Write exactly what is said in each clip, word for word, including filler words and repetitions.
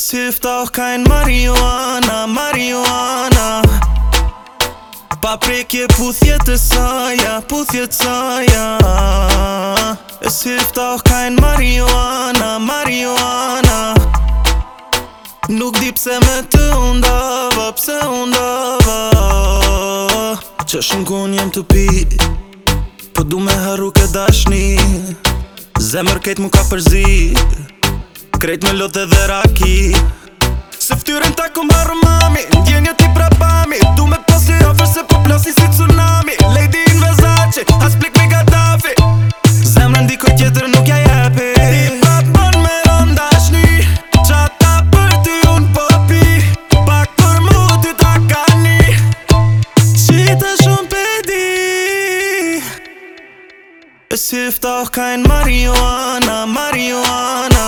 Es hilft auch kein Marihuana, Marihuana. Paprike puthjet e saja, puthjet saja. Es hilft auch kein Marihuana, Marihuana. Nuk di pse me të undava, pse undava. Që shumë kun jem të pi, po du me haru ke dashni. Zemër kejt mu ka përzi, krejt me lot edhe raki. Se ftyrën ta kom harru mami, ndjenja ti prapami. Du me pas një ofër se po plasni si tsunami. Lady in Versace, as plik me Gaddafi. Zemrën dikoj tjetër nuk ja jepi. Ti prapon me ron dashni, qata për ty unë po pi. Pak për mu ty ta kani, qita shumë pedi. Es hilft auch kein Marihuana, Marihuana.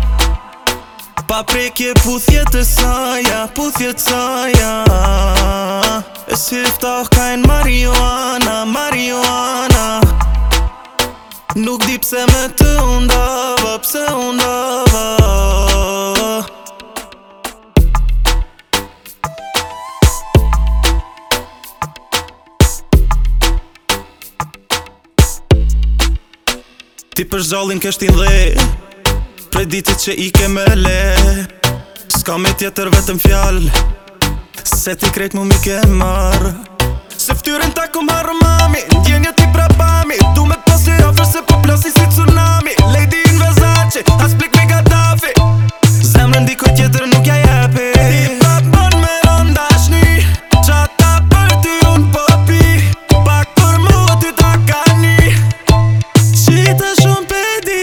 Paprike puthjet e saja, puthjet saja. Es hilft auch kein Marihuana, Marihuana. Nuk di pse me të undava, pse undava. Ti për zallin keshtin dhe, prej ditit që i ke me le. S'ka me tjetër vetëm fjall, se ti krejt mu mi ke marr. Se ftyrën ta kom harru mami, ndjenja ti prapami. Du me pas një ofër se po plasni si tsunami. Lady in Versace, as plik me Gaddafi. Zemrën dikoj tjetër nuk ja jepi. Ti prapon me ron dashni, qata për ty unë po pi. Pak për mu ty ta kani, qita shumë pedi.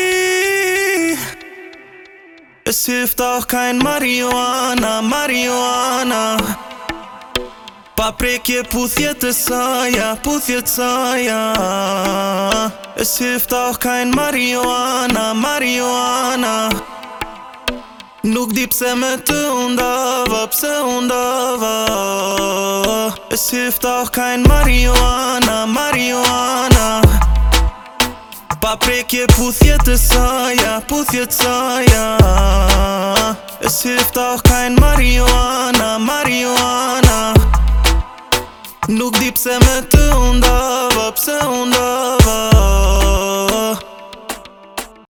Es hilft auch kein Marihuana, Marihuana. Paprike puthjet e saja, puthjet saja. Es hilft auch kein Marihuana, Marihuana. Nuk di pse me të undava, pse undava. Es hilft auch kein Marihuana, Marihuana. Paprike puthjet e saja, puthjet saja. Es hilft auch kein Marihuana, Marihuana. Nuk di pse me të undava, pse undava.